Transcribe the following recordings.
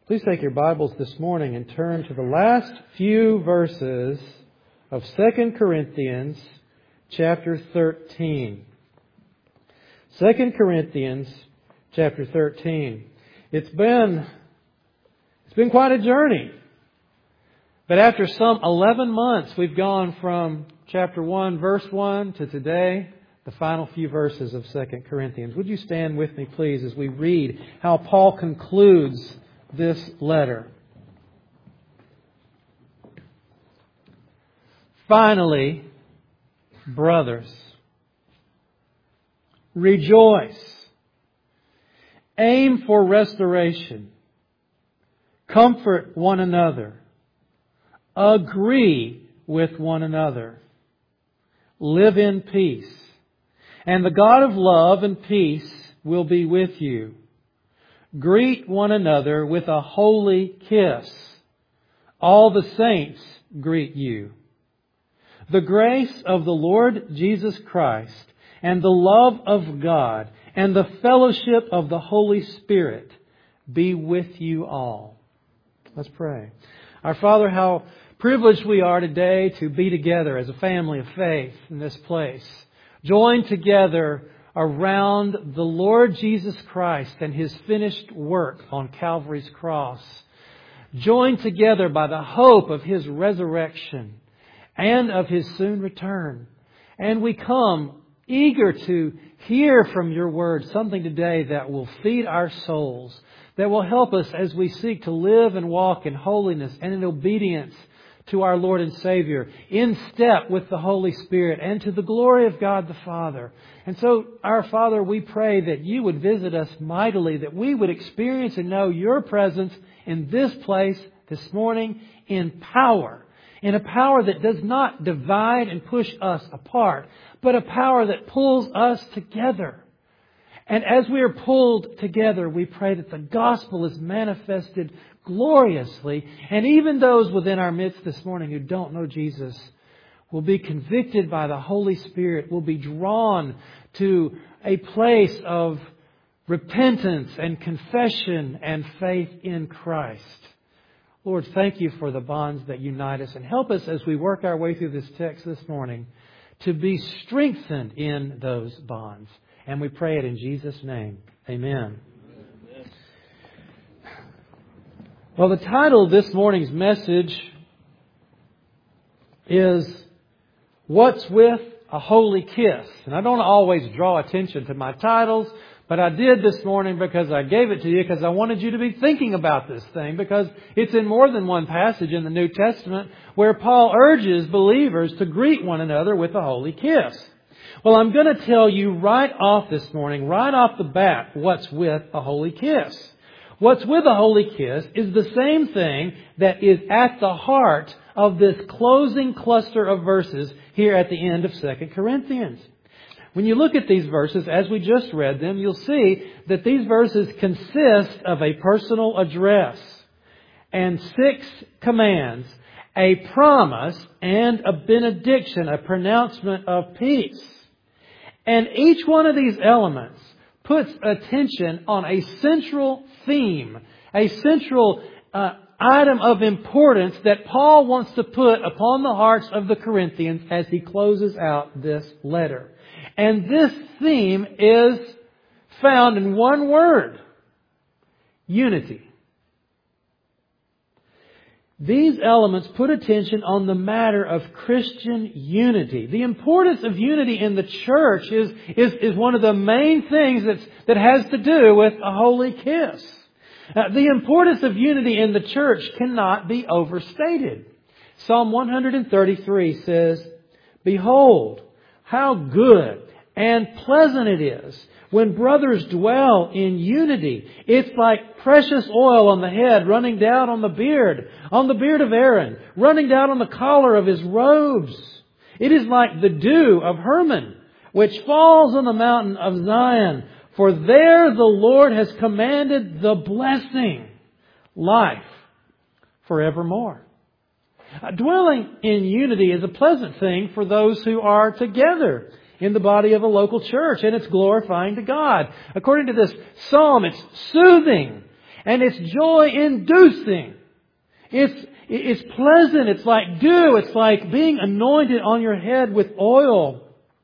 Please take your Bibles this morning and turn to the last few verses of 2 Corinthians chapter 13. 2 Corinthians chapter 13. It's been quite a journey. But after some 11 months, we've gone from chapter 1, verse 1 to today, the final few verses of 2 Corinthians. Would you stand with me, please, as we read how Paul concludes this letter. Finally, brothers, rejoice. Aim for restoration. Comfort one another. Agree with one another. Live in peace. And the God of love and peace will be with you. Greet one another with a holy kiss. All the saints greet you. The grace of the Lord Jesus Christ and the love of God and the fellowship of the Holy Spirit be with you all. Let's pray. Our Father, how privileged we are today to be together as a family of faith in this place. Joined together around the Lord Jesus Christ and His finished work on Calvary's cross. Joined together by the hope of His resurrection and of His soon return. And we come eager to hear from Your Word something today that will feed our souls, that will help us as we seek to live and walk in holiness and in obedience to our Lord and Savior, in step with the Holy Spirit and to the glory of God the Father. And so, our Father, we pray that You would visit us mightily, that we would experience and know Your presence in this place this morning in power. In a power that does not divide and push us apart, but a power that pulls us together. And as we are pulled together, we pray that the gospel is manifested gloriously. And even those within our midst this morning who don't know Jesus will be convicted by the Holy Spirit, will be drawn to a place of repentance and confession and faith in Christ. Lord, thank You for the bonds that unite us, and help us as we work our way through this text this morning to be strengthened in those bonds. And we pray it in Jesus' name. Amen. Well, the title of this morning's message is What's with a Holy Kiss? And I don't always draw attention to my titles, but I did this morning because I gave it to you because I wanted you to be thinking about this thing, because it's in more than one passage in the New Testament where Paul urges believers to greet one another with a holy kiss. Well, I'm going to tell you right off this morning, right off the bat, what's with a holy kiss. What's with a holy kiss is the same thing that is at the heart of this closing cluster of verses here at the end of 2 Corinthians. When you look at these verses, as we just read them, you'll see that these verses consist of a personal address and 6 commands, a promise and a benediction, a pronouncement of peace. And each one of these elements puts attention on a central theme, a central item of importance that Paul wants to put upon the hearts of the Corinthians as he closes out this letter. And this theme is found in one word: unity. These elements put attention on the matter of Christian unity. The importance of unity in the church is one of the main things that has to do with a holy kiss. The importance of unity in the church cannot be overstated. Psalm 133 says, "Behold, how good and pleasant it is when brothers dwell in unity. It's like precious oil on the head running down on the beard of Aaron, running down on the collar of his robes. It is like the dew of Hermon, which falls on the mountain of Zion. For there the Lord has commanded the blessing, life forevermore." Dwelling in unity is a pleasant thing for those who are together in the body of a local church, and it's glorifying to God. According to this psalm, it's soothing And it's joy-inducing. It's pleasant. It's like dew. It's like being anointed on your head with oil.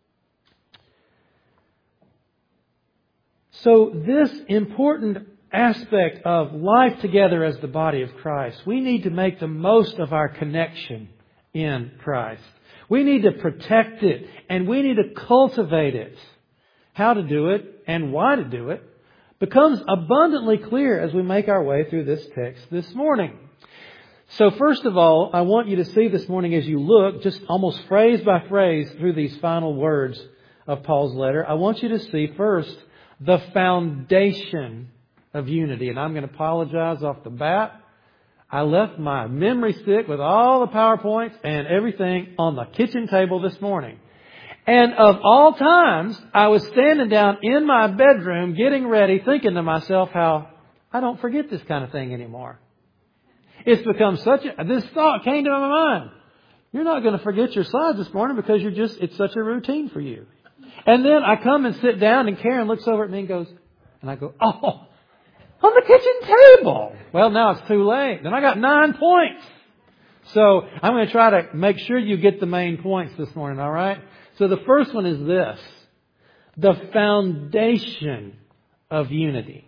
So this important aspect of life together as the body of Christ, we need to make the most of our connection in Christ. We need to protect it and we need to cultivate it. How to do it and why to do it becomes abundantly clear as we make our way through this text this morning. So first of all, I want you to see this morning as you look, just almost phrase by phrase through these final words of Paul's letter, I want you to see first the foundation of unity. And I'm going to apologize off the bat. I left my memory stick with all the PowerPoints and everything on the kitchen table this morning. And of all times, I was standing down in my bedroom getting ready, thinking to myself how I don't forget this kind of thing anymore. It's become this thought came to my mind. You're not going to forget your slides this morning because it's such a routine for you. And then I come and sit down and Karen looks over at me and goes, and I go, oh, on the kitchen table. Well, now it's too late. Then I got 9 points. So I'm going to try to make sure you get the main points this morning, all right? So the first one is this. The foundation of unity.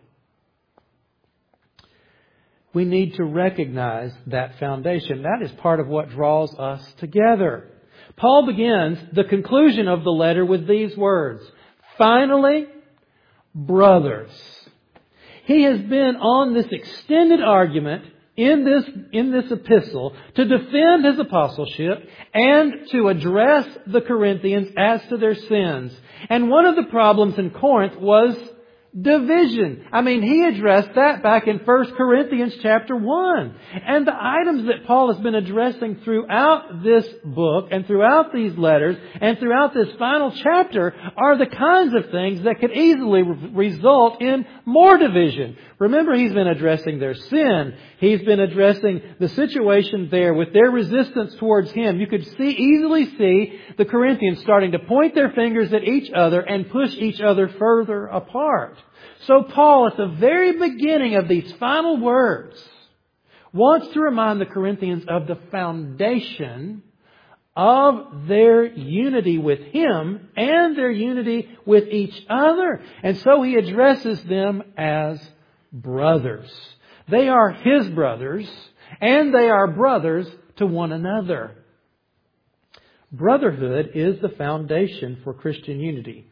We need to recognize that foundation. That is part of what draws us together. Paul begins the conclusion of the letter with these words. Finally, brothers. He has been on this extended argument in this epistle to defend his apostleship and to address the Corinthians as to their sins. And one of the problems in Corinth was division. I mean, he addressed that back in 1 Corinthians chapter 1. And the items that Paul has been addressing throughout this book and throughout these letters and throughout this final chapter are the kinds of things that could easily result in more division. Remember, he's been addressing their sin. He's been addressing the situation there with their resistance towards him. You could easily see the Corinthians starting to point their fingers at each other and push each other further apart. So Paul, at the very beginning of these final words, wants to remind the Corinthians of the foundation of their unity with him and their unity with each other. And so he addresses them as brothers. They are his brothers, and they are brothers to one another. Brotherhood is the foundation for Christian unity.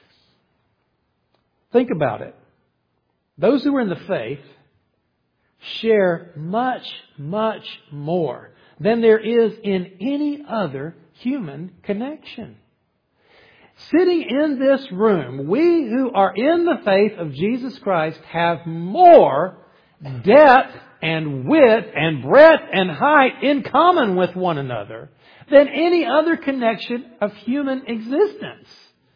Think about it. Those who are in the faith share much, much more than there is in any other human connection. Sitting in this room, we who are in the faith of Jesus Christ have more depth and width and breadth and height in common with one another than any other connection of human existence.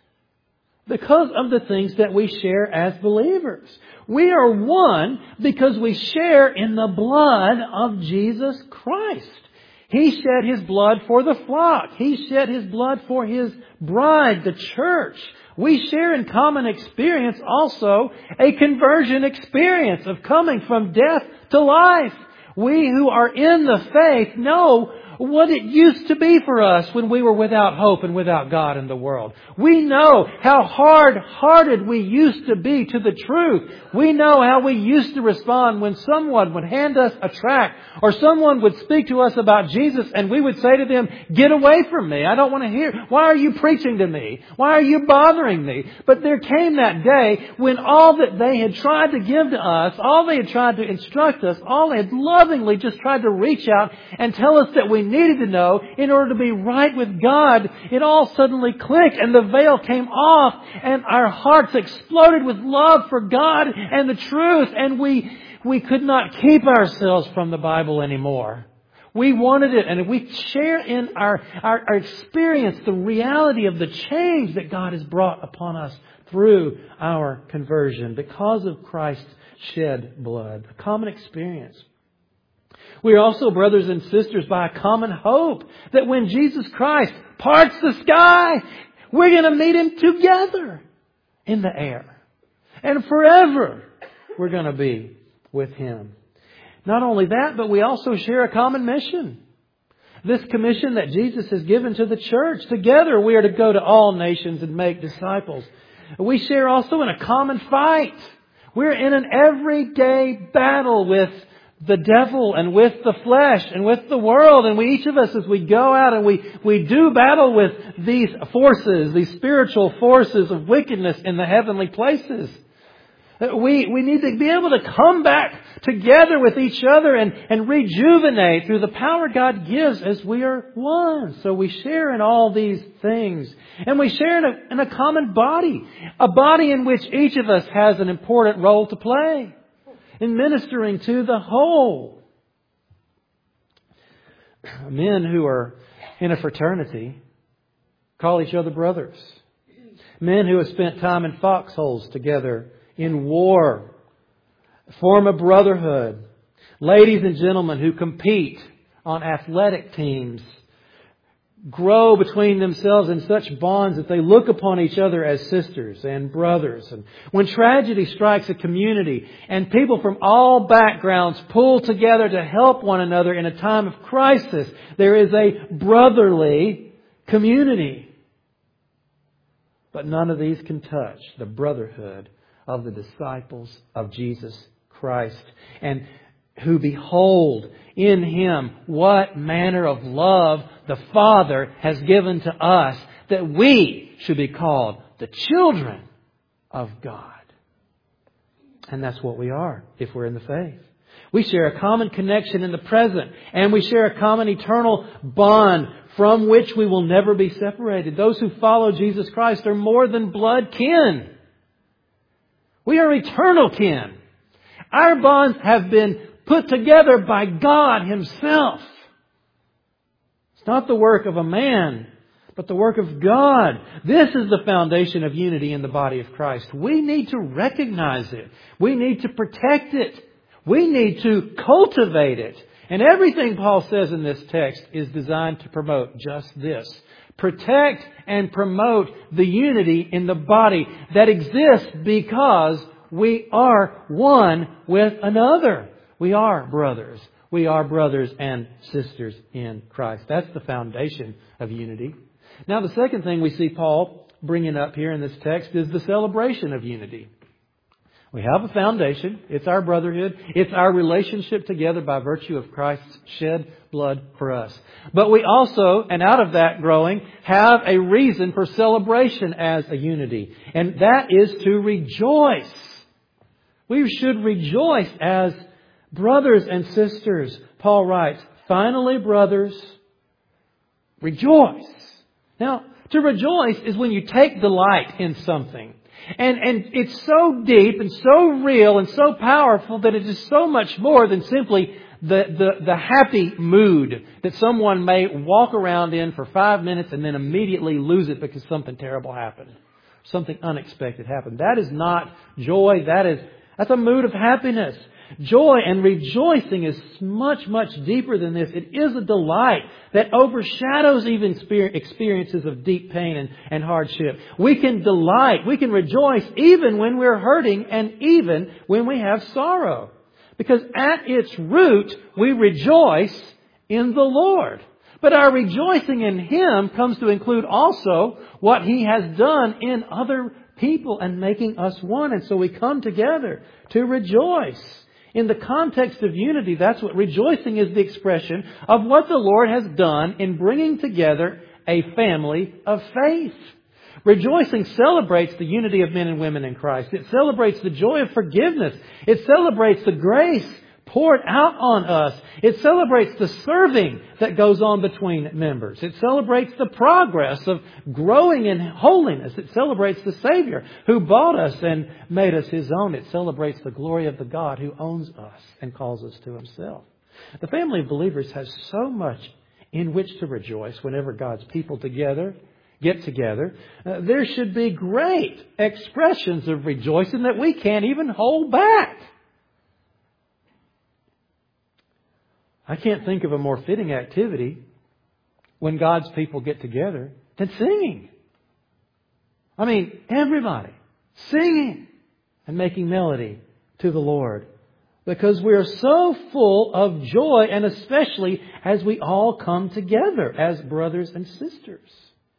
Because of the things that we share as believers. We are one because we share in the blood of Jesus Christ. He shed His blood for the flock. He shed His blood for His bride, the church. We share in common experience also a conversion experience of coming from death to life. We who are in the faith know what it used to be for us when we were without hope and without God in the world. We know how hard-hearted we used to be to the truth. We know how we used to respond when someone would hand us a tract or someone would speak to us about Jesus and we would say to them, "Get away from me. I don't want to hear. Why are you preaching to me? Why are you bothering me?" But there came that day when all that they had tried to give to us, all they had tried to instruct us, all they had lovingly just tried to reach out and tell us that we needed to know in order to be right with God, it all suddenly clicked and the veil came off and our hearts exploded with love for God and the truth, and we could not keep ourselves from the Bible anymore. We wanted it, and we share in our experience the reality of the change that God has brought upon us through our conversion because of Christ's shed blood. A common experience. We are also brothers and sisters by a common hope that when Jesus Christ parts the sky, we're going to meet Him together in the air. And forever we're going to be with Him. Not only that, but we also share a common mission. This commission that Jesus has given to the church. Together we are to go to all nations and make disciples. We share also in a common fight. We're in an everyday battle with the devil and with the flesh and with the world. And each of us, as we go out and we do battle with these forces, these spiritual forces of wickedness in the heavenly places. We need to be able to come back together with each other and rejuvenate through the power God gives as we are one. So we share in all these things. And we share in a common body. A body in which each of us has an important role to play in ministering to the whole. Men who are in a fraternity call each other brothers. Men who have spent time in foxholes together in war form a brotherhood. Ladies and gentlemen who compete on athletic teams grow between themselves in such bonds that they look upon each other as sisters and brothers. And when tragedy strikes a community and people from all backgrounds pull together to help one another in a time of crisis, there is a brotherly community. But none of these can touch the brotherhood of the disciples of Jesus Christ, and who behold in Him what manner of love the Father has given to us, that we should be called the children of God. And that's what we are if we're in the faith. We share a common connection in the present, and we share a common eternal bond from which we will never be separated. Those who follow Jesus Christ are more than blood kin. We are eternal kin. Our bonds have been put together by God Himself. It's not the work of a man, but the work of God. This is the foundation of unity in the body of Christ. We need to recognize it. We need to protect it. We need to cultivate it. And everything Paul says in this text is designed to promote just this. Protect and promote the unity in the body that exists because we are one with another. We are brothers. We are brothers and sisters in Christ. That's the foundation of unity. Now, the second thing we see Paul bringing up here in this text is the celebration of unity. We have a foundation. It's our brotherhood. It's our relationship together by virtue of Christ's shed blood for us. But we also, and out of that growing, have a reason for celebration as a unity. And that is to rejoice. We should rejoice as brothers and sisters. Paul writes, finally, brothers, rejoice. Now, to rejoice is when you take delight in something. And it's so deep and so real and so powerful that it is so much more than simply the happy mood that someone may walk around in for 5 minutes and then immediately lose it because something terrible happened. Something unexpected happened. That is not joy. That's a mood of happiness. Joy and rejoicing is much, much deeper than this. It is a delight that overshadows even experiences of deep pain and hardship. We can delight, we can rejoice even when we're hurting and even when we have sorrow. Because at its root, we rejoice in the Lord. But our rejoicing in Him comes to include also what He has done in other people and making us one. And so we come together to rejoice. In the context of unity, that's what rejoicing is, the expression of what the Lord has done in bringing together a family of faith. Rejoicing celebrates the unity of men and women in Christ. It celebrates the joy of forgiveness. It celebrates the grace poured out on us. It celebrates the serving that goes on between members. It celebrates the progress of growing in holiness. It celebrates the Savior who bought us and made us His own. It celebrates the glory of the God who owns us and calls us to Himself. The family of believers has so much in which to rejoice whenever God's people get together. There should be great expressions of rejoicing that we can't even hold back. I can't think of a more fitting activity when God's people get together than singing. I mean, everybody singing and making melody to the Lord. because we are so full of joy, and especially as we all come together as brothers and sisters.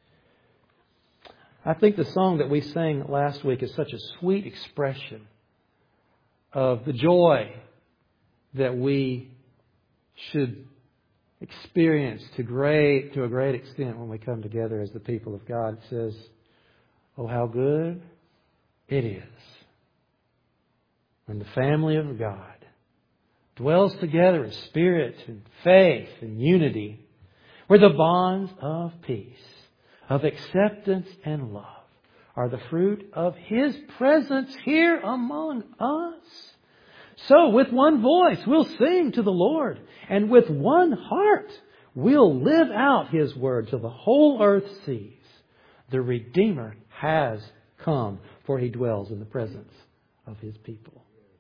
I think the song that we sang last week is such a sweet expression of the joy that we should experience to a great extent when we come together as the people of God. It says, "Oh, how good it is when the family of God dwells together in spirit and faith and unity, where the bonds of peace, of acceptance and love are the fruit of His presence here among us. So with one voice we'll sing to the Lord, and with one heart we'll live out His word till the whole earth sees the Redeemer has come, for He dwells in the presence of His people."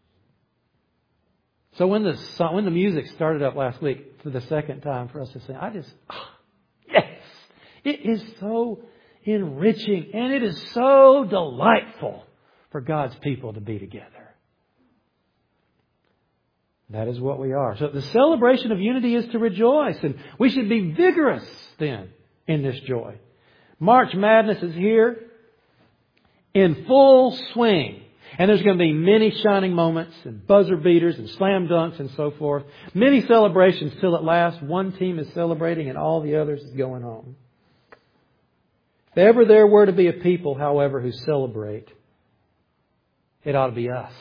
So when the music started up last week for the second time for us to sing, yes! It is so enriching and it is so delightful for God's people to be together. That is what we are. So the celebration of unity is to rejoice, and we should be vigorous then in this joy. March Madness is here in full swing. And there's going to be many shining moments and buzzer beaters and slam dunks and so forth. Many celebrations till at last one team is celebrating and all the others is going home. If ever there were to be a people, however, who celebrate, it ought to be us.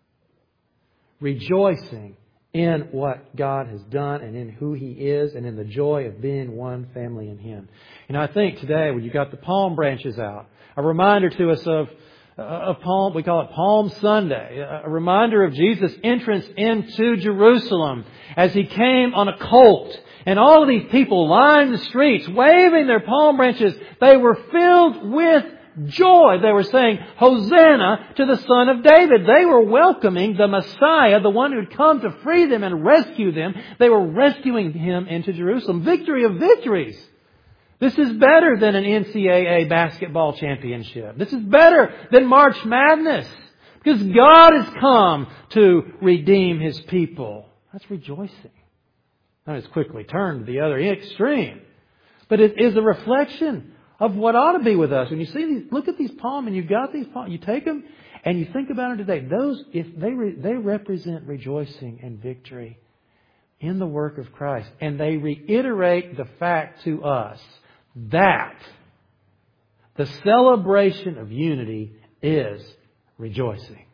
Rejoicing in what God has done and in who He is and in the joy of being one family in Him. And I think today when you got the palm branches out, a reminder to us of Palm, we call it Palm Sunday, a reminder of Jesus' entrance into Jerusalem as He came on a colt. And all of these people lined the streets, waving their palm branches. They were filled with joy. They were saying, "Hosanna to the Son of David." They were welcoming the Messiah, the one who had come to free them and rescue them. They were rescuing Him into Jerusalem. Victory of victories. This is better than an NCAA basketball championship. This is better than March Madness. Because God has come to redeem His people. That's rejoicing. Now it's quickly turned to the other extreme. But it is a reflection of what ought to be with us. When you see these, look at these palms, and you've got these palms, you take them and you think about them today. Those, if they represent rejoicing and victory in the work of Christ. And they reiterate the fact to us that the celebration of unity is rejoicing.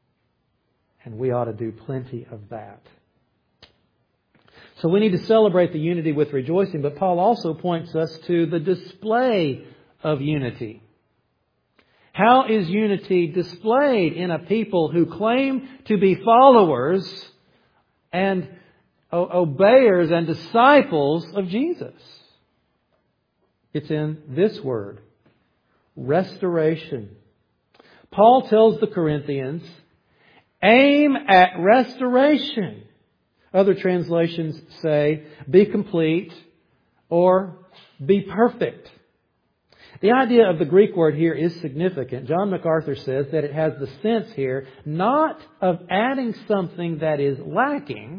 And we ought to do plenty of that. So we need to celebrate the unity with rejoicing, but Paul also points us to the display of unity. How is unity displayed in a people who claim to be followers and obeyers and disciples of Jesus? It's in this word, restoration. Paul tells the Corinthians, aim at restoration. Other translations say, be complete or be perfect. The idea of the Greek word here is significant. John MacArthur says that it has the sense here not of adding something that is lacking,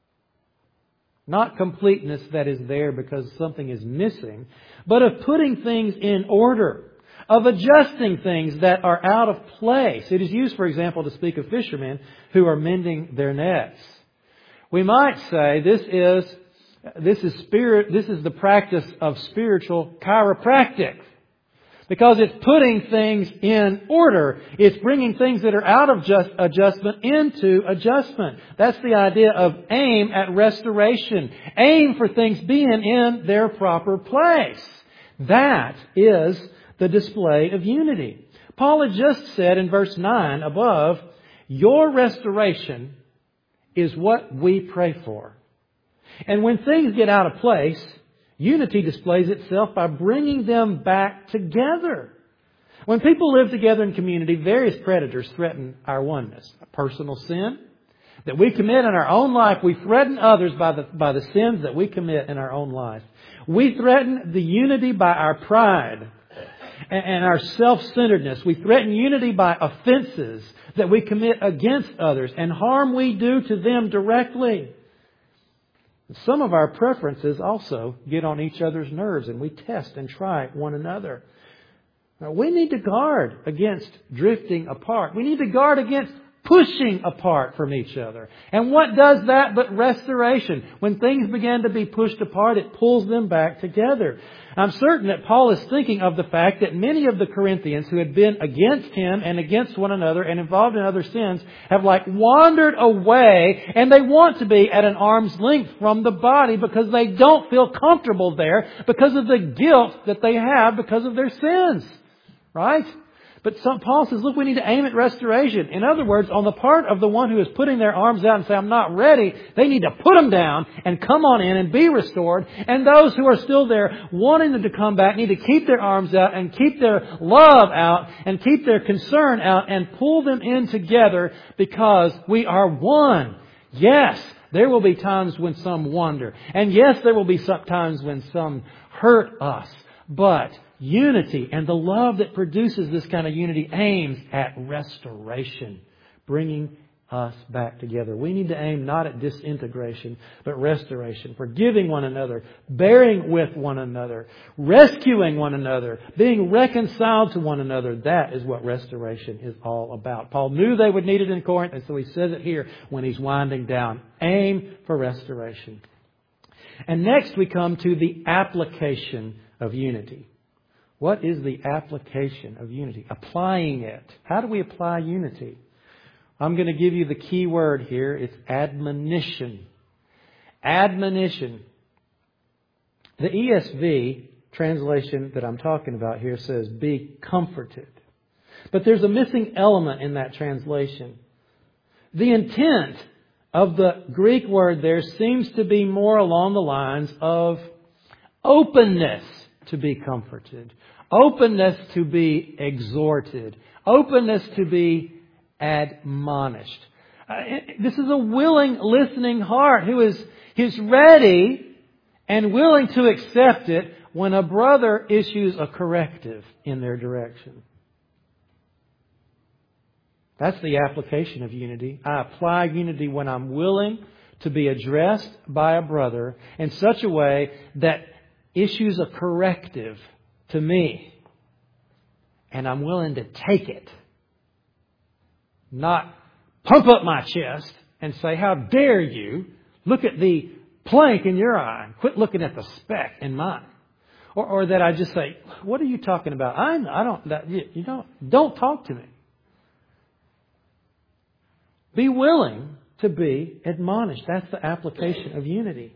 not completeness that is there because something is missing, but of putting things in order, of adjusting things that are out of place. It is used, for example, to speak of fishermen who are mending their nets. We might say this is the practice of spiritual chiropractic. Because it's putting things in order. It's bringing things that are out of adjustment into adjustment. That's the idea of aim at restoration. Aim for things being in their proper place. That is the display of unity. Paul had just said in verse 9 above, your restoration is what we pray for. And when things get out of place, unity displays itself by bringing them back together. When people live together in community, various predators threaten our oneness. A personal sin that we commit in our own life. We threaten others by the sins that we commit in our own life. We threaten the unity by our pride and our self-centeredness. We threaten unity by offenses that we commit against others and harm we do to them directly. Some of our preferences also get on each other's nerves, and we test and try one another. Now, we need to guard against drifting apart. We need to guard against pushing apart from each other. And what does that but restoration? When things begin to be pushed apart, it pulls them back together. I'm certain that Paul is thinking of the fact that many of the Corinthians who had been against him and against one another and involved in other sins have wandered away, and they want to be at an arm's length from the body because they don't feel comfortable there because of the guilt that they have because of their sins. Right? But Paul says, look, we need to aim at restoration. In other words, on the part of the one who is putting their arms out and say, I'm not ready, they need to put them down and come on in and be restored. And those who are still there wanting them to come back need to keep their arms out and keep their love out and keep their concern out and pull them in together because we are one. Yes, there will be times when some wander. And yes, there will be some times when some hurt us. But unity and the love that produces this kind of unity aims at restoration, bringing us back together. We need to aim not at disintegration, but restoration, forgiving one another, bearing with one another, rescuing one another, being reconciled to one another. That is what restoration is all about. Paul knew they would need it in Corinth, and so he says it here when he's winding down. Aim for restoration. And next we come to the application of unity. What is the application of unity? Applying it. How do we apply unity? I'm going to give you the key word here. It's admonition. Admonition. The ESV translation that I'm talking about here says, be comforted. But there's a missing element in that translation. The intent of the Greek word there seems to be more along the lines of openness to be comforted, openness to be exhorted, openness to be admonished. This is a willing, listening heart who is ready and willing to accept it when a brother issues a corrective in their direction. That's the application of unity. I apply unity when I'm willing to be addressed by a brother in such a way that issues a corrective to me. And I'm willing to take it. Not pump up my chest and say, how dare you look at the plank in your eye and quit looking at the speck in mine. Or that I just say, what are you talking about? Don't talk to me. Be willing to be admonished. That's the application of unity.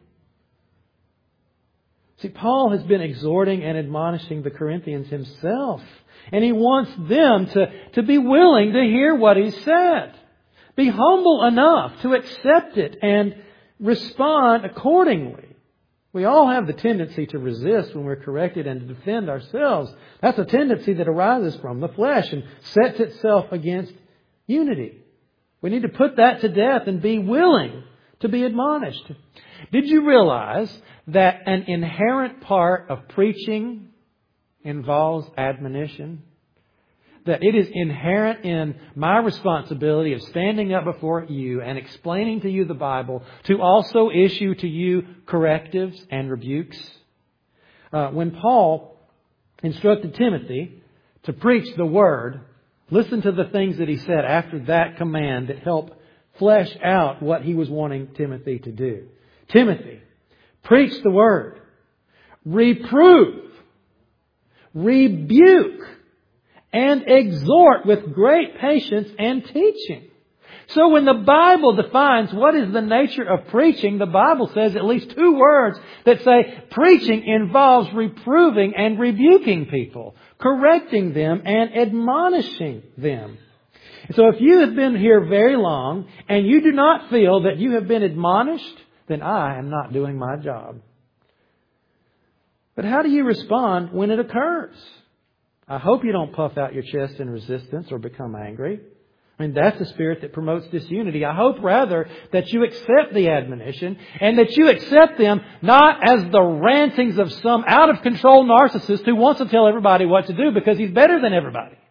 See, Paul has been exhorting and admonishing the Corinthians himself. And he wants them to be willing to hear what he said. Be humble enough to accept it and respond accordingly. We all have the tendency to resist when we're corrected and to defend ourselves. That's a tendency that arises from the flesh and sets itself against unity. We need to put that to death and be willing to be admonished. Did you realize that an inherent part of preaching involves admonition? That it is inherent in my responsibility of standing up before you and explaining to you the Bible to also issue to you correctives and rebukes? When Paul instructed Timothy to preach the Word, listen to the things that he said after that command that helped flesh out what he was wanting Timothy to do. Timothy, preach the Word. Reprove. Rebuke. And exhort with great patience and teaching. So when the Bible defines what is the nature of preaching, the Bible says at least two words that say preaching involves reproving and rebuking people, correcting them and admonishing them. So if you have been here very long and you do not feel that you have been admonished, then I am not doing my job. But how do you respond when it occurs? I hope you don't puff out your chest in resistance or become angry. I mean, that's the spirit that promotes disunity. I hope rather that you accept the admonition and that you accept them not as the rantings of some out-of-control narcissist who wants to tell everybody what to do because he's better than everybody.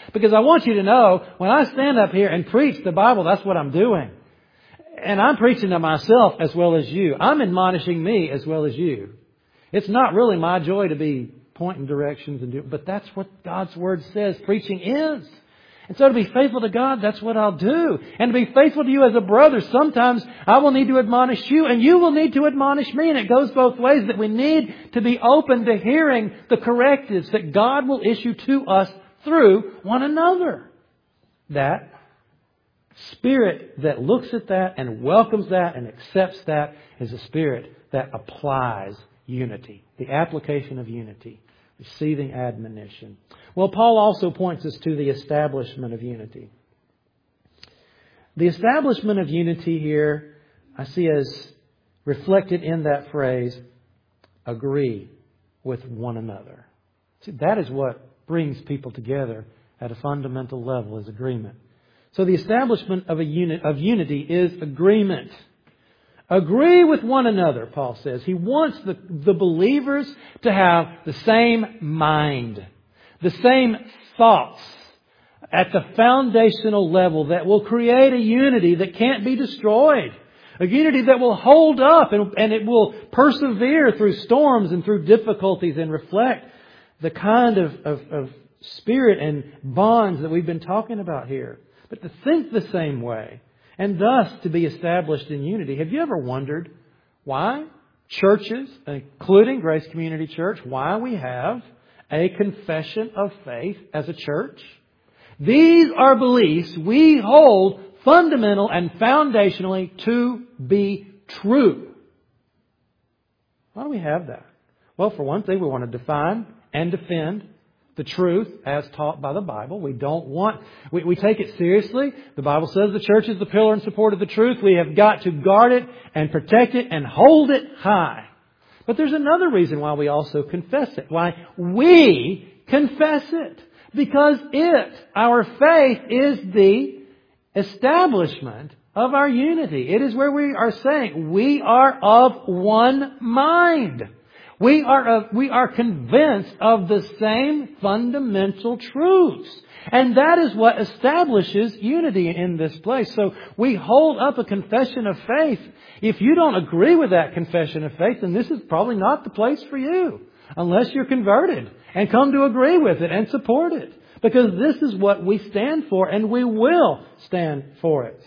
Because I want you to know, when I stand up here and preach the Bible, that's what I'm doing. And I'm preaching to myself as well as you. I'm admonishing me as well as you. It's not really my joy to be pointing directions but that's what God's Word says preaching is. And so to be faithful to God, that's what I'll do. And to be faithful to you as a brother, sometimes I will need to admonish you and you will need to admonish me. And it goes both ways, that we need to be open to hearing the correctives that God will issue to us through one another. That Spirit that looks at that and welcomes that and accepts that is a Spirit that applies unity. The application of unity. Receiving admonition. Well, Paul also points us to the establishment of unity. The establishment of unity here I see as reflected in that phrase, agree with one another. See, that is what brings people together at a fundamental level, is agreement. So the establishment of unity is agreement. Agree with one another, Paul says. He wants the believers to have the same mind, the same thoughts at the foundational level that will create a unity that can't be destroyed. A unity that will hold up and it will persevere through storms and through difficulties and reflect the kind of spirit and bonds that we've been talking about here. But to think the same way, and thus to be established in unity. Have you ever wondered why churches, including Grace Community Church, why we have a confession of faith as a church? These are beliefs we hold fundamental and foundationally to be true. Why do we have that? Well, for one thing, we want to define and defend the truth as taught by the Bible. We take it seriously. The Bible says the church is the pillar and support of the truth. We have got to guard it and protect it and hold it high. But there's another reason why we also confess it. Why we confess it. Because our faith, is the establishment of our unity. It is where we are saying we are of one mind. We are convinced of the same fundamental truths. And that is what establishes unity in this place. So we hold up a confession of faith. If you don't agree with that confession of faith, then this is probably not the place for you. Unless you're converted and come to agree with it and support it. Because this is what we stand for, and we will stand for it.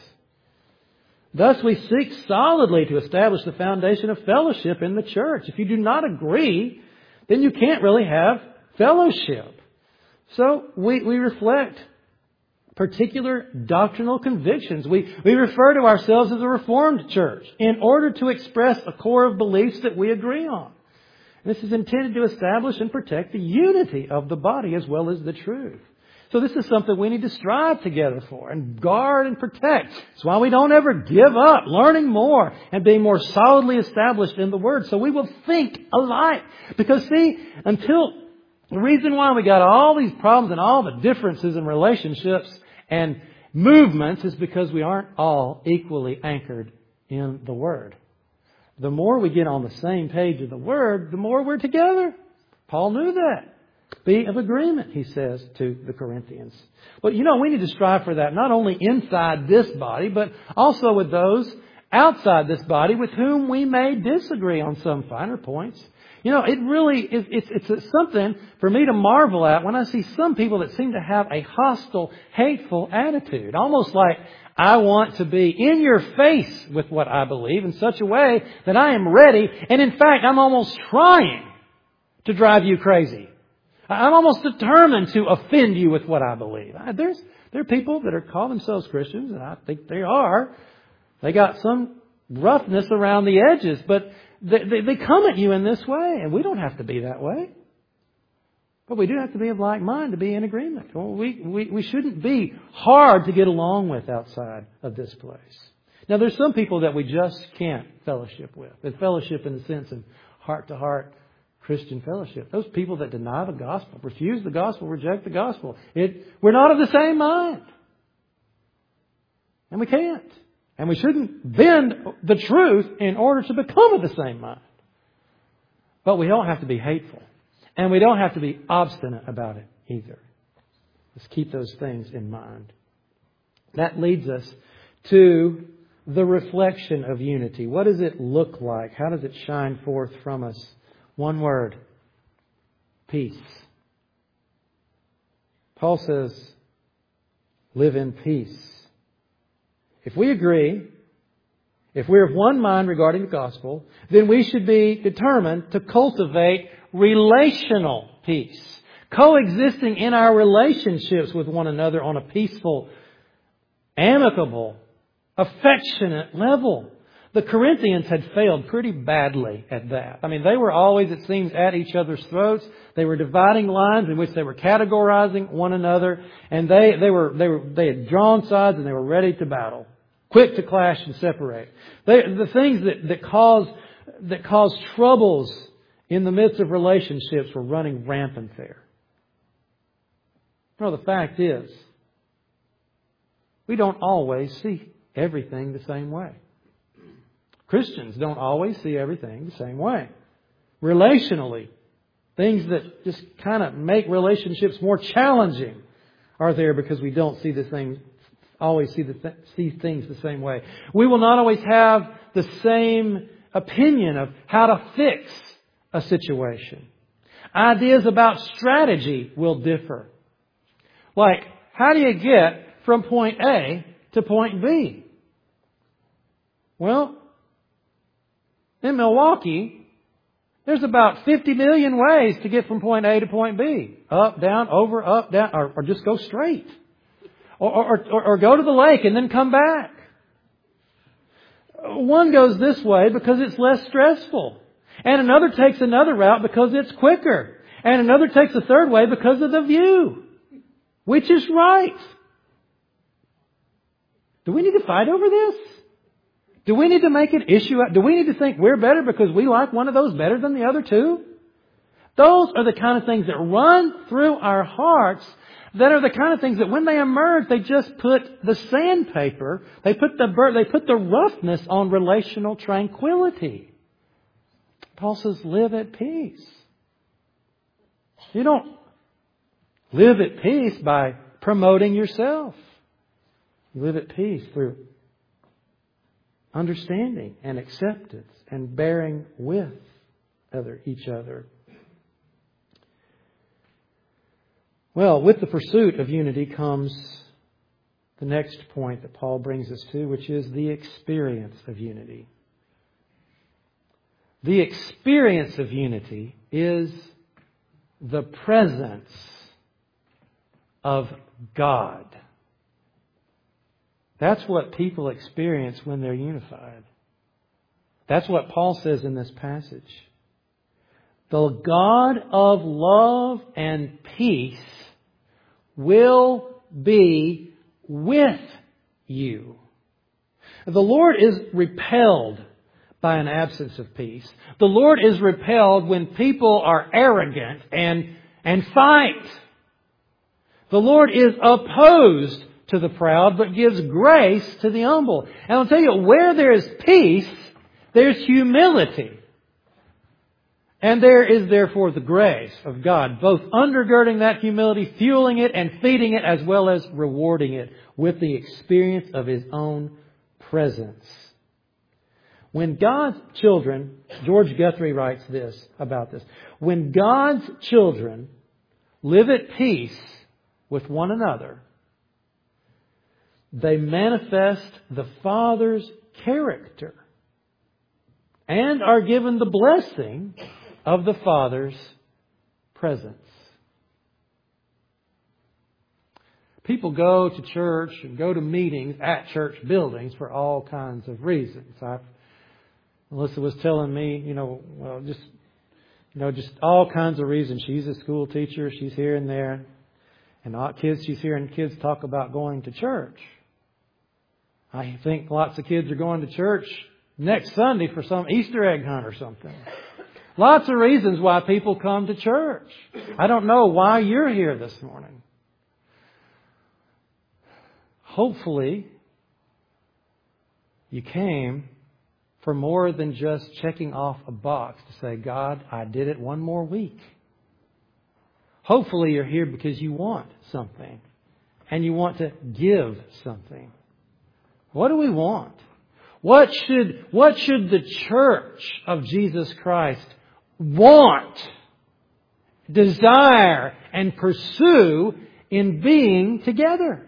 Thus, we seek solidly to establish the foundation of fellowship in the church. If you do not agree, then you can't really have fellowship. So, we reflect particular doctrinal convictions. We refer to ourselves as a Reformed church in order to express a core of beliefs that we agree on. This is intended to establish and protect the unity of the body as well as the truth. So this is something we need to strive together for and guard and protect. That's why we don't ever give up learning more and being more solidly established in the Word. So we will think alike. Because see, the reason why we got all these problems and all the differences in relationships and movements is because we aren't all equally anchored in the Word. The more we get on the same page of the Word, the more we're together. Paul knew that. Be of agreement, he says to the Corinthians. Well, we need to strive for that not only inside this body, but also with those outside this body with whom we may disagree on some finer points. It really is, it's something for me to marvel at when I see some people that seem to have a hostile, hateful attitude. Almost like I want to be in your face with what I believe in such a way that I am ready. And in fact, I'm almost trying to drive you crazy. I'm almost determined to offend you with what I believe. There are people that call themselves Christians, and I think they are. They got some roughness around the edges, but they come at you in this way, and we don't have to be that way. But we do have to be of like mind to be in agreement. Well, we shouldn't be hard to get along with outside of this place. Now, there's some people that we just can't fellowship with. And fellowship in the sense of heart-to-heart Christian fellowship. Those people that deny the gospel, refuse the gospel, reject the gospel. We're not of the same mind. And we can't. And we shouldn't bend the truth in order to become of the same mind. But we don't have to be hateful. And we don't have to be obstinate about it either. Let's keep those things in mind. That leads us to the reflection of unity. What does it look like? How does it shine forth from us? One word. Peace. Paul says, live in peace. If we agree, if we're of one mind regarding the gospel, then we should be determined to cultivate relational peace, coexisting in our relationships with one another on a peaceful, amicable, affectionate level. The Corinthians had failed pretty badly at that. I mean, they were always, it seems, at each other's throats. They were dividing lines in which they were categorizing one another, and they had drawn sides and they were ready to battle, quick to clash and separate. The things that cause troubles in the midst of relationships were running rampant there. The fact is, we don't always see everything the same way. Christians don't always see everything the same way. Relationally, things that just kind of make relationships more challenging are there because we don't see always see things the same way. We will not always have the same opinion of how to fix a situation. Ideas about strategy will differ. Like, how do you get from point A to point B? Well, in Milwaukee, there's about 50 million ways to get from point A to point B. Up, down, over, up, down, or just go straight. Or go to the lake and then come back. One goes this way because it's less stressful. And another takes another route because it's quicker. And another takes a third way because of the view. Which is right? Do we need to fight over this? Do we need to make an issue? Do we need to think we're better because we like one of those better than the other two? Those are the kind of things that run through our hearts, that are the kind of things that when they emerge, they just put the sandpaper, they put the roughness on relational tranquility. Paul says, live at peace. You don't live at peace by promoting yourself. You live at peace through understanding and acceptance and bearing with each other. Well, with the pursuit of unity comes the next point that Paul brings us to, which is the experience of unity. The experience of unity is the presence of God. That's what people experience when they're unified. That's what Paul says in this passage. The God of love and peace will be with you. The Lord is repelled by an absence of peace. The Lord is repelled when people are arrogant and fight. The Lord is opposed to the proud, but gives grace to the humble. And I'll tell you, where there is peace, there's humility. And there is therefore the grace of God, both undergirding that humility, fueling it and feeding it, as well as rewarding it with the experience of His own presence. When God's children, George Guthrie writes this about this, when God's children live at peace with one another, they manifest the Father's character and are given the blessing of the Father's presence. People go to church and go to meetings at church buildings for all kinds of reasons. Melissa was telling me, just all kinds of reasons. She's a school teacher. She's here and there. And she's hearing kids talk about going to church. I think lots of kids are going to church next Sunday for some Easter egg hunt or something. Lots of reasons why people come to church. I don't know why you're here this morning. Hopefully, you came for more than just checking off a box to say, God, I did it one more week. Hopefully, you're here because you want something and you want to give something. What do we want? What should the church of Jesus Christ want, desire, and pursue in being together?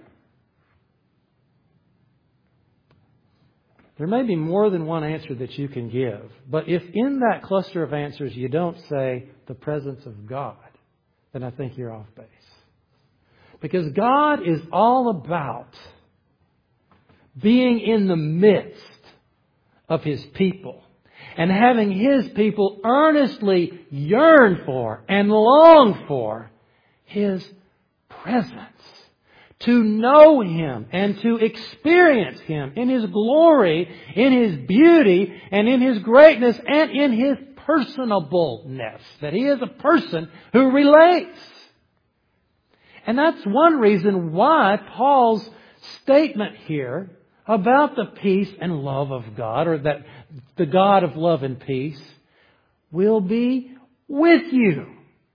There may be more than one answer that you can give, but if in that cluster of answers you don't say the presence of God, then I think you're off base. Because God is all about being in the midst of His people and having His people earnestly yearn for and long for His presence. To know Him and to experience Him in His glory, in His beauty, and in His greatness, and in His personableness. That He is a person who relates. And that's one reason why Paul's statement here about the peace and love of God, or that the God of love and peace will be with you.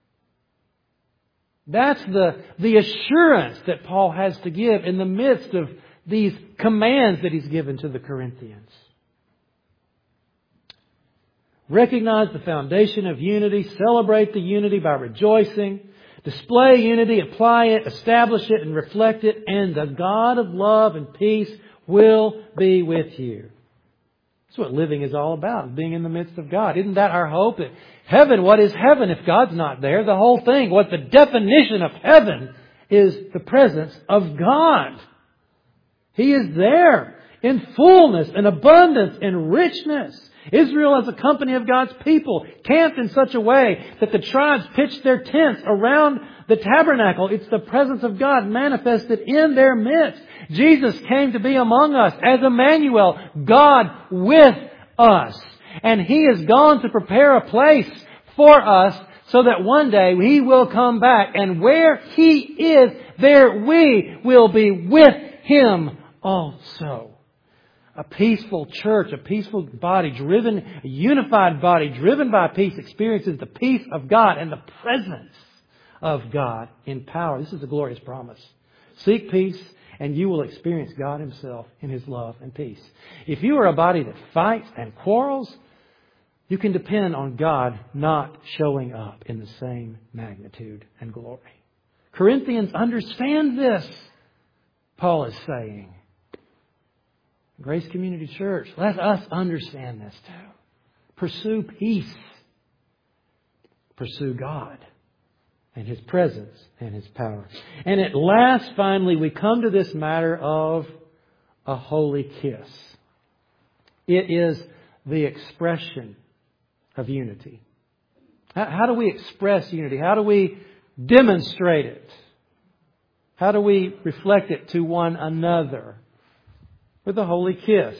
That's the assurance that Paul has to give in the midst of these commands that he's given to the Corinthians. Recognize the foundation of unity. Celebrate the unity by rejoicing. Display unity, apply it, establish it, and reflect it. And the God of love and peace will be with you. That's what living is all about, being in the midst of God. Isn't that our hope? That heaven, what is heaven if God's not there? The whole thing, what the definition of heaven is the presence of God. He is there in fullness and abundance and richness. Israel as a company of God's people camped in such a way that the tribes pitched their tents around the tabernacle. It's the presence of God manifested in their midst. Jesus came to be among us as Emmanuel, God with us. And He has gone to prepare a place for us so that one day He will come back. And where He is, there we will be with Him also. A peaceful church, a peaceful body, a unified body driven by peace experiences the peace of God and the presence of God in power. This is a glorious promise. Seek peace and you will experience God Himself in His love and peace. If you are a body that fights and quarrels, you can depend on God not showing up in the same magnitude and glory. Corinthians, understand this, Paul is saying. Grace Community Church, let us understand this too. Pursue peace. Pursue God and His presence and His power. And at last, finally, we come to this matter of a holy kiss. It is the expression of unity. How do we express unity? How do we demonstrate it? How do we reflect it to one another? With a holy kiss.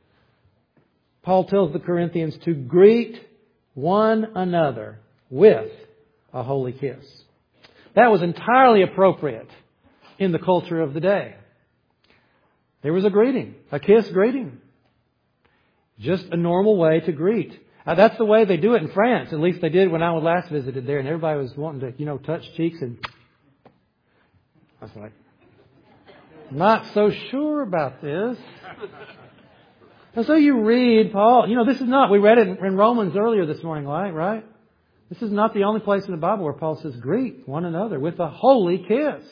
Paul tells the Corinthians to greet one another with a holy kiss. That was entirely appropriate in the culture of the day. There was a greeting, a kiss greeting. Just a normal way to greet. That's the way they do it in France. At least they did when I last visited there, and everybody was wanting to, touch cheeks, and I was like, not so sure about this. And so you read Paul, this is not, we read it in Romans earlier this morning, right? This is not the only place in the Bible where Paul says, greet one another with a holy kiss.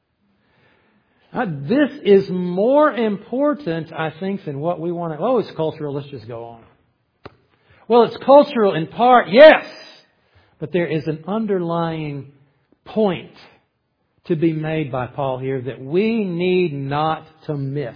This is more important, I think, than what we want to, it's cultural, let's just go on. Well, it's cultural in part, yes, but there is an underlying point to be made by Paul here that we need not to miss.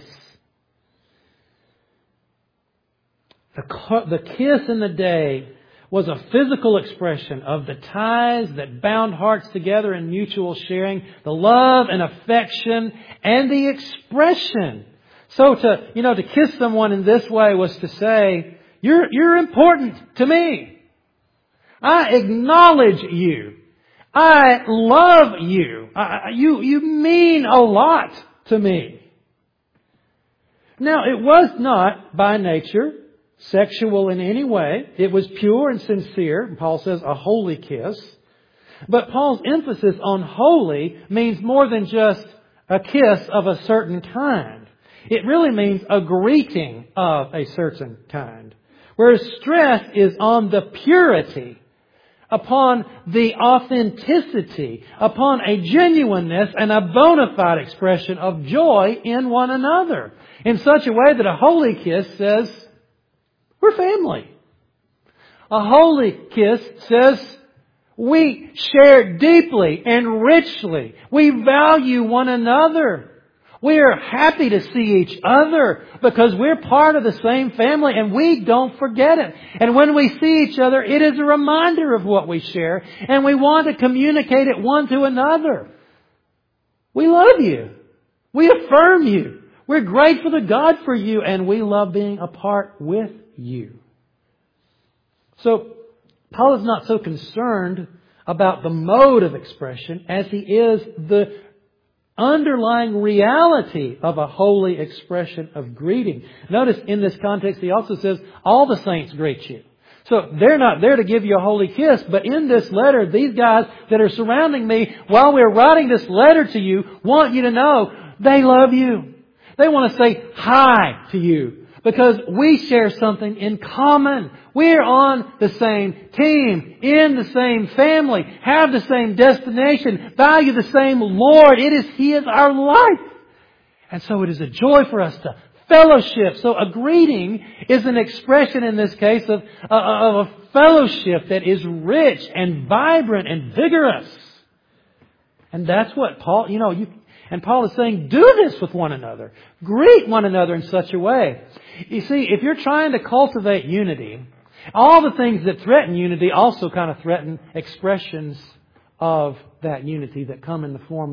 The kiss in the day was a physical expression of the ties that bound hearts together in mutual sharing, the love and affection and the expression. So to kiss someone in this way was to say, you're important to me. I acknowledge you. I love you. You mean a lot to me. Now, it was not by nature sexual in any way. It was pure and sincere. Paul says a holy kiss. But Paul's emphasis on holy means more than just a kiss of a certain kind. It really means a greeting of a certain kind. Whereas stress is on the purity, upon the authenticity, upon a genuineness and a bona fide expression of joy in one another. In such a way that a holy kiss says, we're family. A holy kiss says, we share deeply and richly. We value one another. We are happy to see each other because we're part of the same family and we don't forget it. And when we see each other, it is a reminder of what we share and we want to communicate it one to another. We love you. We affirm you. We're grateful to God for you and we love being a part with you. So, Paul is not so concerned about the mode of expression as he is the underlying reality of a holy expression of greeting. Notice in this context he also says, all the saints greet you. So they're not there to give you a holy kiss, but in this letter, these guys that are surrounding me while we're writing this letter to you want you to know they love you. They want to say hi to you. Because we share something in common. We're on the same team, in the same family, have the same destination, value the same Lord. He is our life. And so it is a joy for us to fellowship. So a greeting is an expression in this case of a fellowship that is rich and vibrant and vigorous. And that's what Paul, and Paul is saying, do this with one another. Greet one another in such a way. You see, if you're trying to cultivate unity, all the things that threaten unity also kind of threaten expressions of that unity that come in the form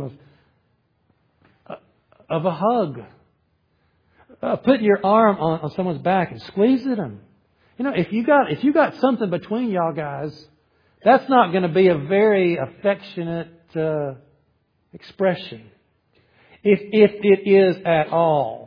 of a hug. Putting your arm on someone's back and squeezing them. If you got something between y'all guys, that's not going to be a very affectionate expression. If it is at all.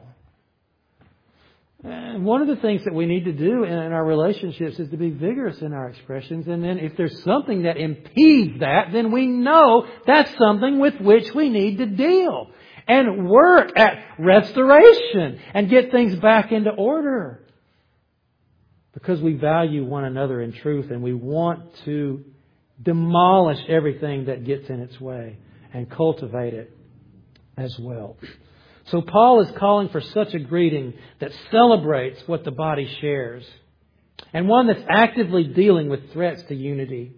And one of the things that we need to do in our relationships is to be vigorous in our expressions. And then if there's something that impedes that, then we know that's something with which we need to deal. And work at restoration and get things back into order. Because we value one another in truth and we want to demolish everything that gets in its way and cultivate it as well. So Paul is calling for such a greeting that celebrates what the body shares. And one that's actively dealing with threats to unity.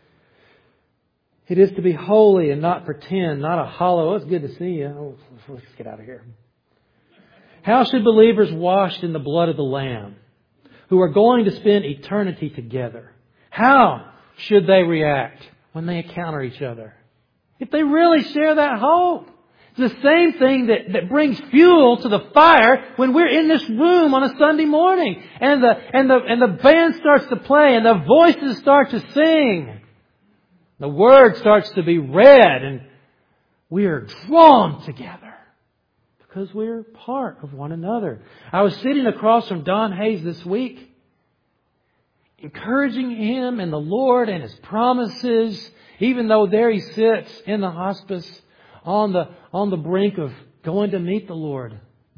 It is to be holy and not pretend, not a hollow, it's good to see you. Oh, let's get out of here. How should believers washed in the blood of the Lamb, who are going to spend eternity together, how should they react when they encounter each other? If they really share that hope. It's the same thing that brings fuel to the fire when we're in this room on a Sunday morning and the band starts to play and the voices start to sing. The Word starts to be read and we are drawn together because we're part of one another. I was sitting across from Don Hayes this week, encouraging him in the Lord and His promises, even though there he sits in the hospice on the brink of going to meet the Lord,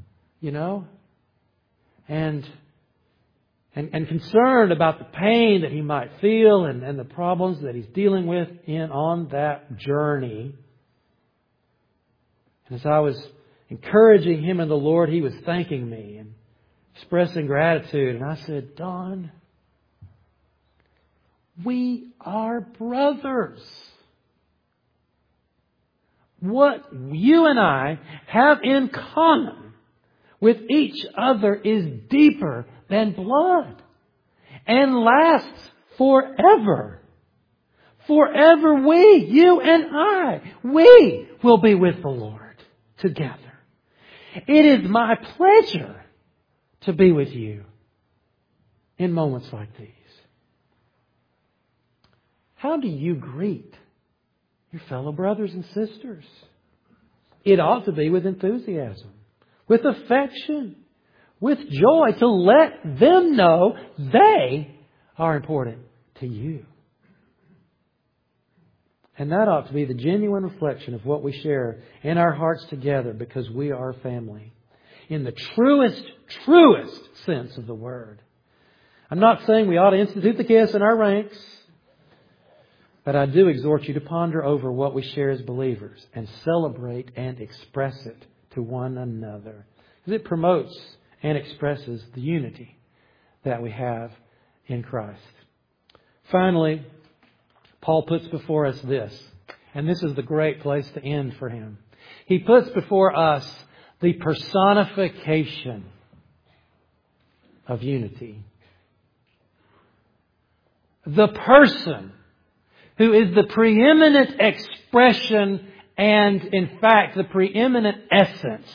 and concerned about the pain that he might feel and the problems that he's dealing with on that journey. And as I was encouraging him in the Lord, he was thanking me and expressing gratitude. And I said, Don, we are brothers. What you and I have in common with each other is deeper than blood and lasts forever. Forever you and I, we will be with the Lord together. It is my pleasure to be with you in moments like these. How do you greet your fellow brothers and sisters? It ought to be with enthusiasm, with affection, with joy, to let them know they are important to you. And that ought to be the genuine reflection of what we share in our hearts together, because we are family. In the truest sense of the word. I'm not saying we ought to institute the kiss in our ranks, but I do exhort you to ponder over what we share as believers and celebrate and express it to one another. Because it promotes and expresses the unity that we have in Christ. Finally, Paul puts before us this, and this is the great place to end for him. He puts before us the personification of unity. The person who is the preeminent expression and, in fact, the preeminent essence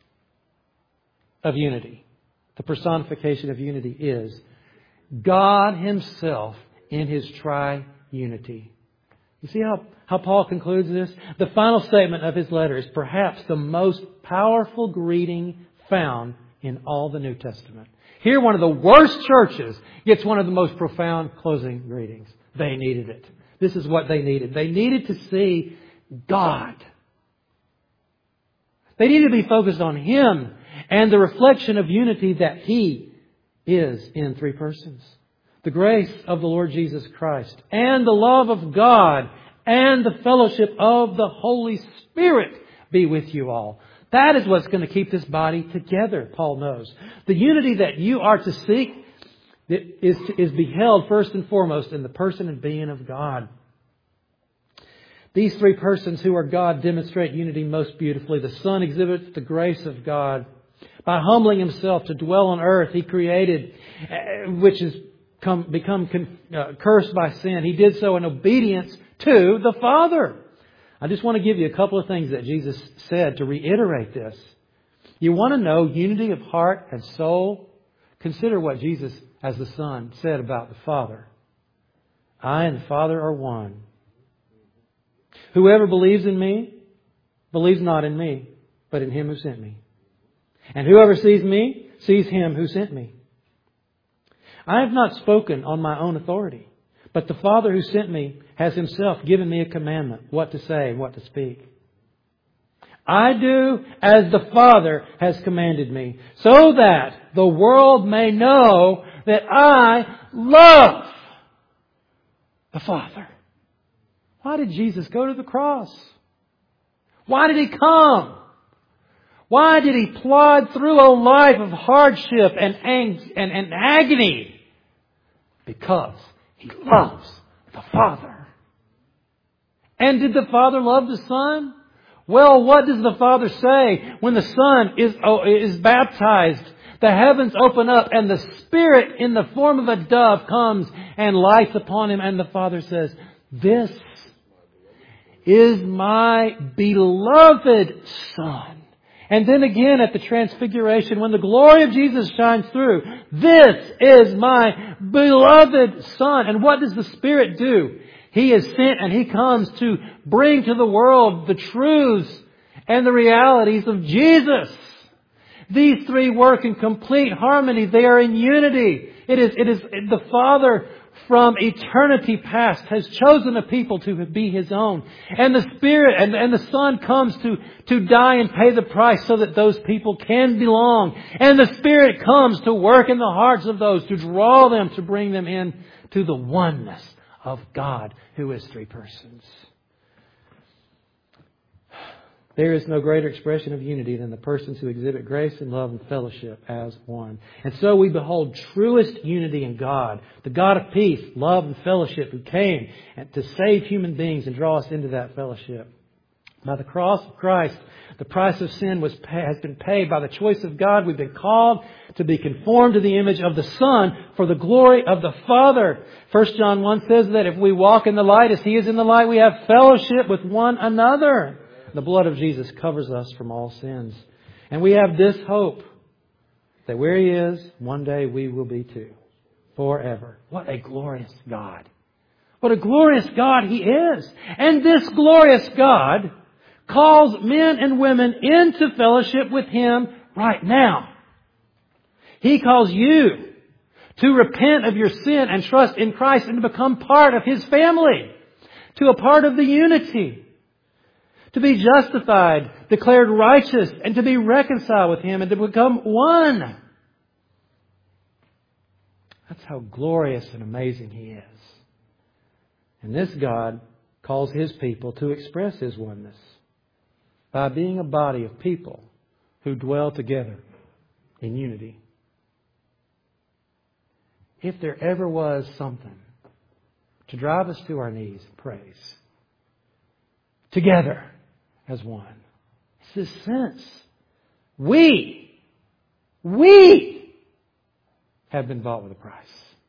of unity. The personification of unity is God Himself in His triunity. You see how Paul concludes this? The final statement of his letter is perhaps the most powerful greeting found in all the New Testament. Here, one of the worst churches gets one of the most profound closing greetings. They needed it. This is what they needed. They needed to see God. They needed to be focused on Him and the reflection of unity that He is in three persons. The grace of the Lord Jesus Christ and the love of God and the fellowship of the Holy Spirit be with you all. That is what's going to keep this body together, Paul knows. The unity that you are to seek is beheld first and foremost in the person and being of God. These three persons who are God demonstrate unity most beautifully. The Son exhibits the grace of God. By humbling Himself to dwell on earth, He created, which has become cursed by sin. He did so in obedience to the Father. I just want to give you a couple of things that Jesus said to reiterate this. You want to know unity of heart and soul? Consider what Jesus, as the Son, said about the Father. I and the Father are one. Whoever believes in me, believes not in me, but in Him who sent me. And whoever sees me, sees Him who sent me. I have not spoken on my own authority, but the Father who sent me has Himself given me a commandment, what to say and what to speak. I do as the Father has commanded me, so that the world may know that I love the Father. Why did Jesus go to the cross? Why did He come? Why did He plod through a life of hardship and agony? Because He loves the Father. And did the Father love the Son? Well, what does the Father say when the Son is baptized? The heavens open up and the Spirit in the form of a dove comes and lights upon Him. And the Father says, "This is my beloved Son." And then again at the Transfiguration, when the glory of Jesus shines through, "This is my beloved Son." And what does the Spirit do? He is sent and He comes to bring to the world the truths and the realities of Jesus. These three work in complete harmony. They are in unity. It is the Father from eternity past has chosen a people to be His own. And the Spirit and the Son comes to die and pay the price so that those people can belong. And the Spirit comes to work in the hearts of those, to draw them, to bring them in to the oneness of God, who is three persons. There is no greater expression of unity than the persons who exhibit grace and love and fellowship as one. And so we behold truest unity in God, the God of peace, love and fellowship, who came to save human beings and draw us into that fellowship. By the cross of Christ, the price of sin has been paid. By the choice of God, we've been called to be conformed to the image of the Son for the glory of the Father. 1 John 1 says that if we walk in the light as He is in the light, we have fellowship with one another. The blood of Jesus covers us from all sins. And we have this hope that where He is, one day we will be too. Forever. What a glorious God. What a glorious God He is. And this glorious God calls men and women into fellowship with Him right now. He calls you to repent of your sin and trust in Christ and to become part of His family. to a part of the unity. To be justified, declared righteous, and to be reconciled with Him and to become one. That's how glorious and amazing He is. And this God calls His people to express His oneness by being a body of people who dwell together in unity. If there ever was something to drive us to our knees in praise, together as one, it's this sense. We have been bought with a price.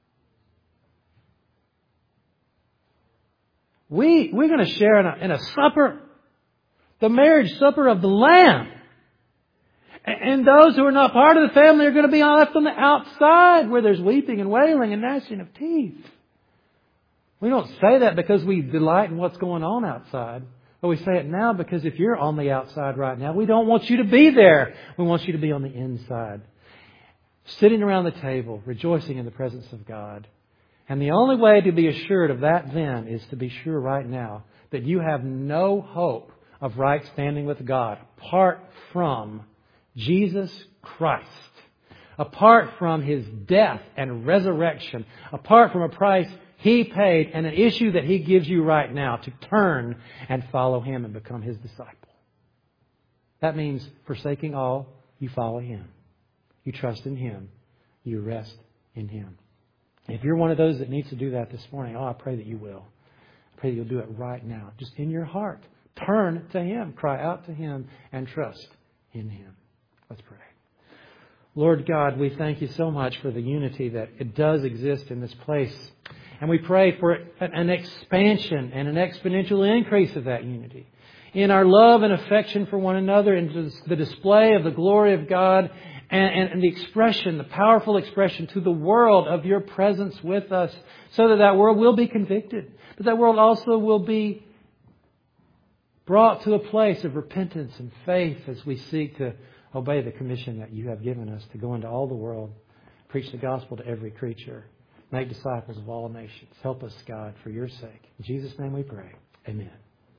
We're going to share in a supper, the marriage supper of the Lamb. And those who are not part of the family are going to be left on the outside where there's weeping and wailing and gnashing of teeth. We don't say that because we delight in what's going on outside. But we say it now because if you're on the outside right now, we don't want you to be there. We want you to be on the inside. Sitting around the table, rejoicing in the presence of God. And the only way to be assured of that then is to be sure right now that you have no hope of right standing with God apart from Jesus Christ. Apart from His death and resurrection. Apart from a price He paid and an issue that He gives you right now to turn and follow Him and become His disciple. That means forsaking all, you follow Him. You trust in Him. You rest in Him. If you're one of those that needs to do that this morning, I pray that you will. I pray that you'll do it right now. Just in your heart. Turn to Him. Cry out to Him and trust in Him. Let's pray. Lord God, we thank You so much for the unity that it does exist in this place. And we pray for an expansion and an exponential increase of that unity. In our love and affection for one another, and the display of the glory of God and the expression, the powerful expression to the world of Your presence with us, so that that world will be convicted. But that world also will be brought to a place of repentance and faith as we seek to obey the commission that You have given us to go into all the world, preach the gospel to every creature, make disciples of all nations. Help us, God, for Your sake. In Jesus' name we pray. Amen.